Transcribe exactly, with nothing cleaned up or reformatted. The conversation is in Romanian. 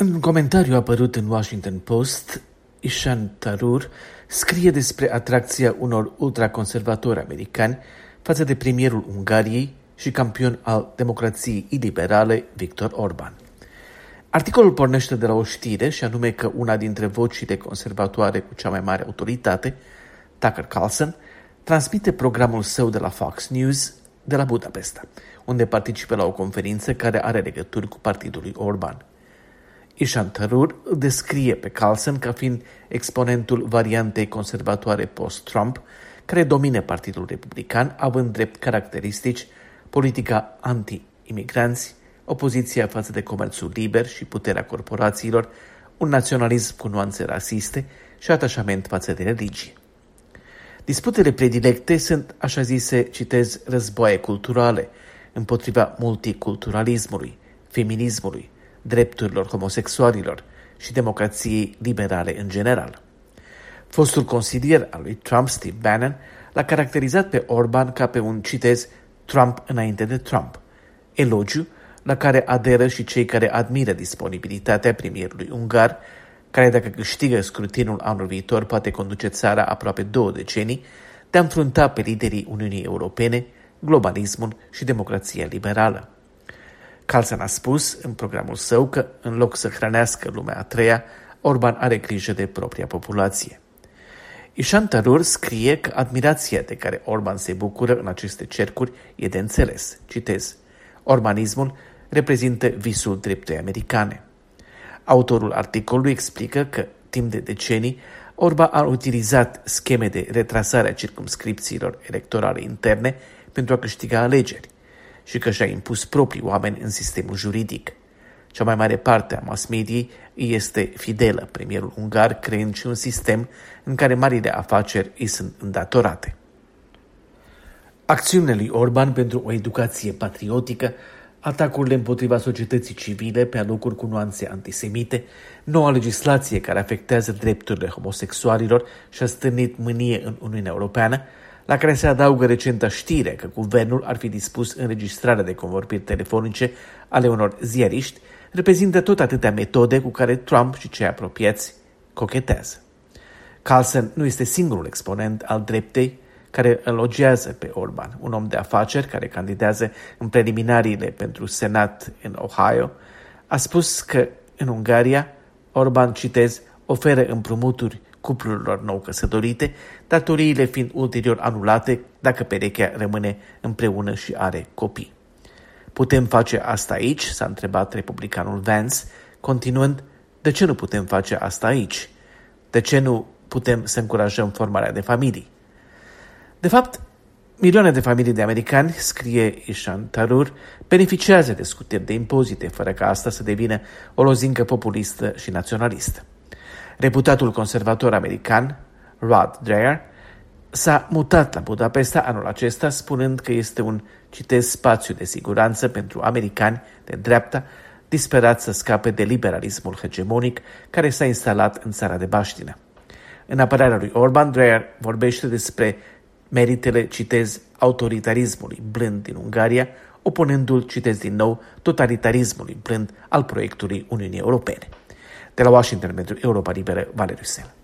În comentariu apărut în Washington Post, Ishan Tharoor scrie despre atracția unor ultraconservatori americani față de premierul Ungariei și campion al democrației iliberale, Viktor Orban. Articolul pornește de la o știre, și anume că una dintre vocile conservatoare cu cea mai mare autoritate, Tucker Carlson, transmite programul său de la Fox News de la Budapesta, unde participă la o conferință care are legături cu partidul lui Orban. Ishan Tharoor îl descrie pe Carlson ca fiind exponentul variantei conservatoare post-Trump, care domine Partidul Republican, având drept caracteristici politica anti-imigranți, opoziția față de comerțul liber și puterea corporațiilor, un naționalism cu nuanțe rasiste și atașament față de religie. Disputele predilecte sunt, așa zise, citez, războaie culturale împotriva multiculturalismului, feminismului, drepturilor homosexualilor și democrației liberale în general. Fostul consilier al lui Trump, Steve Bannon, l-a caracterizat pe Orban ca pe un, citez, Trump înainte de Trump, elogiu la care aderă și cei care admiră disponibilitatea premierului ungar, care dacă câștigă scrutinul anul viitor poate conduce țara aproape două decenii, de a înfrunta pe liderii Uniunii Europene, globalismul și democrația liberală. Carlson a spus în programul său că, în loc să hrănească lumea a treia, Orban are grijă de propria populație. Ishan Tharoor scrie că admirația de care Orban se bucură în aceste cercuri e de înțeles. Citez: Orbanismul reprezintă visul dreptei americane. Autorul articolului explică că, timp de decenii, Orban a utilizat scheme de retrasare a circumscripțiilor electorale interne pentru a câștiga alegeri și că și-a impus proprii oameni în sistemul juridic. Cea mai mare parte a mass-mediei îi este fidelă premierul ungar, creând și un sistem în care marile afaceri îi sunt îndatorate. Acțiunile lui Orban pentru o educație patriotică, atacurile împotriva societății civile pe alocuri cu nuanțe antisemite, noua legislație care afectează drepturile homosexualilor și a stârnit mânie în Uniunea Europeană, la care se adaugă recenta știre că guvernul ar fi dispus înregistrarea de convorbiri telefonice ale unor ziariști, reprezintă tot atâtea metode cu care Trump și cei apropiați cochetează. Carlson nu este singurul exponent al dreptei care elogiază pe Orban, un om de afaceri care candidează în preliminariile pentru Senat în Ohio, a spus că în Ungaria Orban, citez, oferă împrumuturi cuplurilor nou căsătorite, datoriile fiind ulterior anulate dacă perechea rămâne împreună și are copii. Putem face asta aici? S-a întrebat republicanul Vance, continuând, de ce nu putem face asta aici? De ce nu putem să încurajăm formarea de familii? De fapt, milioane de familii de americani, scrie Ishan Tharoor, beneficiază de scutiri de impozite, fără ca asta să devină o lozincă populistă și naționalistă. Reputatul conservator american, Rod Dreher, s-a mutat la Budapesta anul acesta, spunând că este un, citez, spațiu de siguranță pentru americani de dreapta, disperați să scape de liberalismul hegemonic care s-a instalat în țara de baștină. În apărarea lui Orban, Dreher vorbește despre meritele, citez, autoritarismului blând din Ungaria, opunându-l, citez din nou, totalitarismului blând al proiectului Uniunii Europene. De la Washington pentru Europa Liberă, Valeriu Sel.